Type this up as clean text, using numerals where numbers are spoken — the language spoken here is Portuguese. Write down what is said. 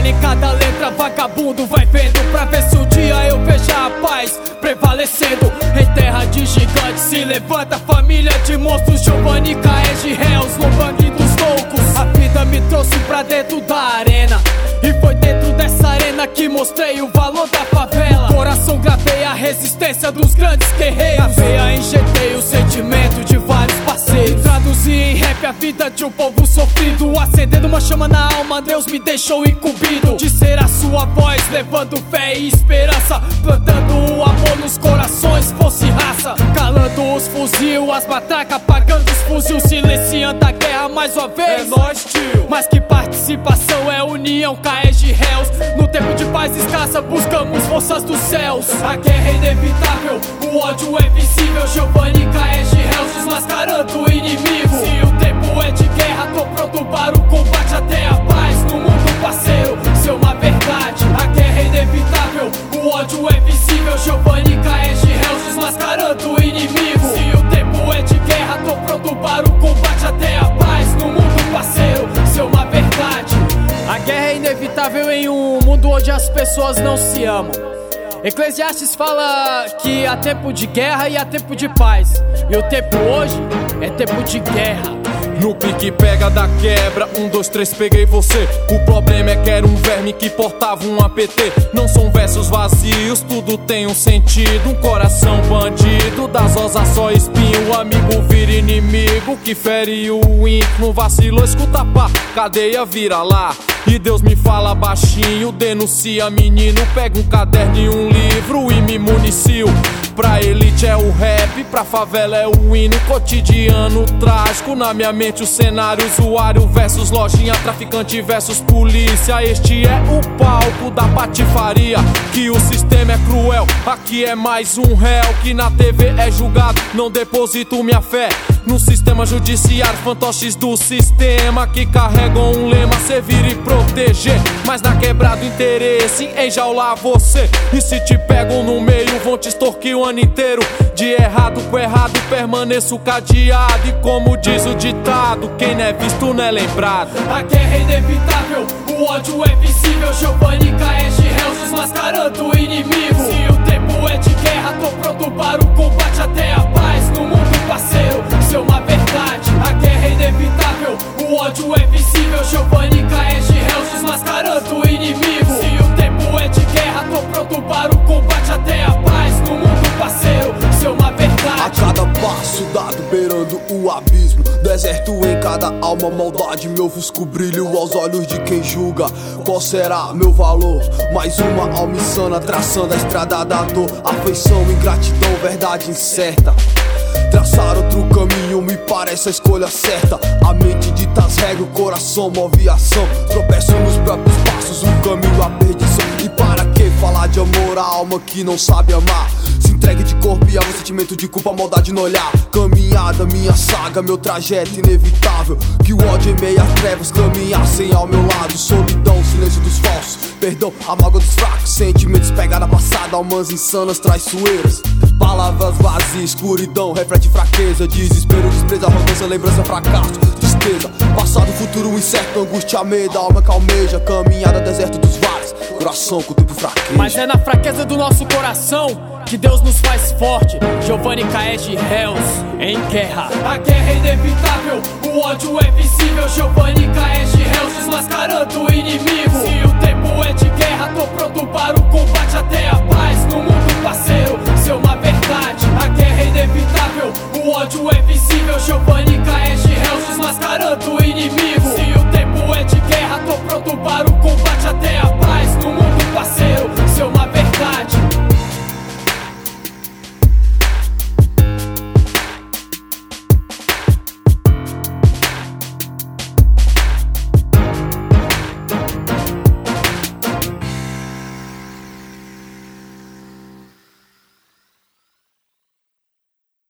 olha em cada letra, vagabundo vai vendo, pra ver se um dia eu vejo a paz prevalecendo. Em terra de gigantes se levanta família de monstros. Giovanni Caes de réus no banco dos loucos. A vida me trouxe pra dentro da arena, e foi dentro dessa arena que mostrei o valor da favela. Coração gravei a resistência dos grandes guerreiros. Na veia injetei o sentimento de vários parceiros. Traduzi em rap a vida de um povo sofrido. Acendendo uma chama na alma, Deus me deixou incumbido de ser a sua voz, levando fé e esperança, plantando o amor nos corações, fosse raça. Calando os fuzil, as matracas, apagando os fuzil, silenciando a guerra mais uma vez. É nóis, tio. Mas que participação, é união, Caes de réus. No tempo de paz escassa, buscamos forças dos céus. A guerra é inevitável, o ódio é visível. Giovanni Caes de réus, desmascarando o inimigo. Se o tempo é de guerra, tô pronto para o combate até a paz. No mundo parceiro, ser uma verdade. A guerra é inevitável, o ódio é visível. Giovanni Caes de réus, desmascarando o inimigo. Se o tempo é de guerra, tô pronto para o combate até a paz. No mundo parceiro, ser uma verdade. A guerra é inevitável em um mundo onde as pessoas não se amam. Eclesiastes fala que há tempo de guerra e há tempo de paz, e o tempo hoje é tempo de guerra. No pique pega da quebra, 1, 2, 3, peguei você. O problema é que era um verme que portava um APT. Não são versos vazios, tudo tem um sentido. Um coração bandido, das rosas só espinho. O amigo vira inimigo, que fere o íntimo. Vacilou, escuta pá, cadeia vira lá. E Deus me fala baixinho, denuncia menino. Pega um caderno e um livro e me municio. Pra elite é o rap, pra favela é o hino. Cotidiano trágico, na minha mente o cenário. Usuário versus lojinha, traficante versus polícia. Este é o palco da patifaria, que o sistema é cruel. Aqui é mais um réu que na TV é julgado. Não deposito minha fé no sistema judiciário. Fantoches do sistema que carregam um lema: servir e proteger. Mas na quebrada interesse em enjaular você. E se te pegam no meio vão te extorquir o ano inteiro. De errado com errado permaneço cadeado. E como diz o ditado, quem não é visto não é lembrado. A guerra é inevitável, o ódio é visível. Giovanni Caes de réus, desmascarando o inimigo. Se o tempo é de guerra, tô pronto para o combate até a paz. No mundo parceiro, ser uma verdade. A guerra é inevitável, o ódio é visível. Giovanni Caes de réus, desmascarando o inimigo. Se o tempo é de guerra, tô pronto para o combate até a paz. No mundo parceiro, ser uma verdade. A cada passo dado beirando o abismo, deserto em cada alma, maldade me ofusco brilho aos olhos de quem julga. Qual será meu valor? Mais uma alma insana traçando a estrada da dor. Afeição, ingratidão, verdade incerta. Traçar outro caminho me parece a escolha certa. A mente dita as regras, o coração move a ação. Tropeço nos próprios passos, um caminho à perdição. E para que falar de amor, a alma que não sabe amar? Se entregue de corpo e alma, sentimento de culpa, maldade no olhar. Caminhada, minha saga, meu trajeto inevitável. Que o ódio em meio às trevas caminhassem ao meu lado. Solidão, silêncio dos falsos, perdão, a mágoa dos fracos. Sentimentos, pegada passada, almas insanas, traiçoeiras. Palavras vazias, escuridão, reflete fraqueza. Desespero, desprezo, arrogância, lembrança, fracasso, tristeza. Passado, futuro, incerto, angústia, medo. Alma calmeja, caminhada, deserto dos vales. Coração com o tempo fraqueja. Mas é na fraqueza do nosso coração que Deus nos faz forte. Giovanni Caes de réus em guerra. A guerra é inevitável, o ódio é visível. Giovanni Caes de réus, desmascarando o inimigo. Se o tempo é de guerra, tô pronto para o combate até a paz. No mundo parceiro, ser uma verdade. A guerra é inevitável, o ódio é visível. Giovanni Caes de réus, desmascarando o inimigo. Se o tempo é de guerra, tô pronto para o combate até a paz. No mundo parceiro, ser uma verdade.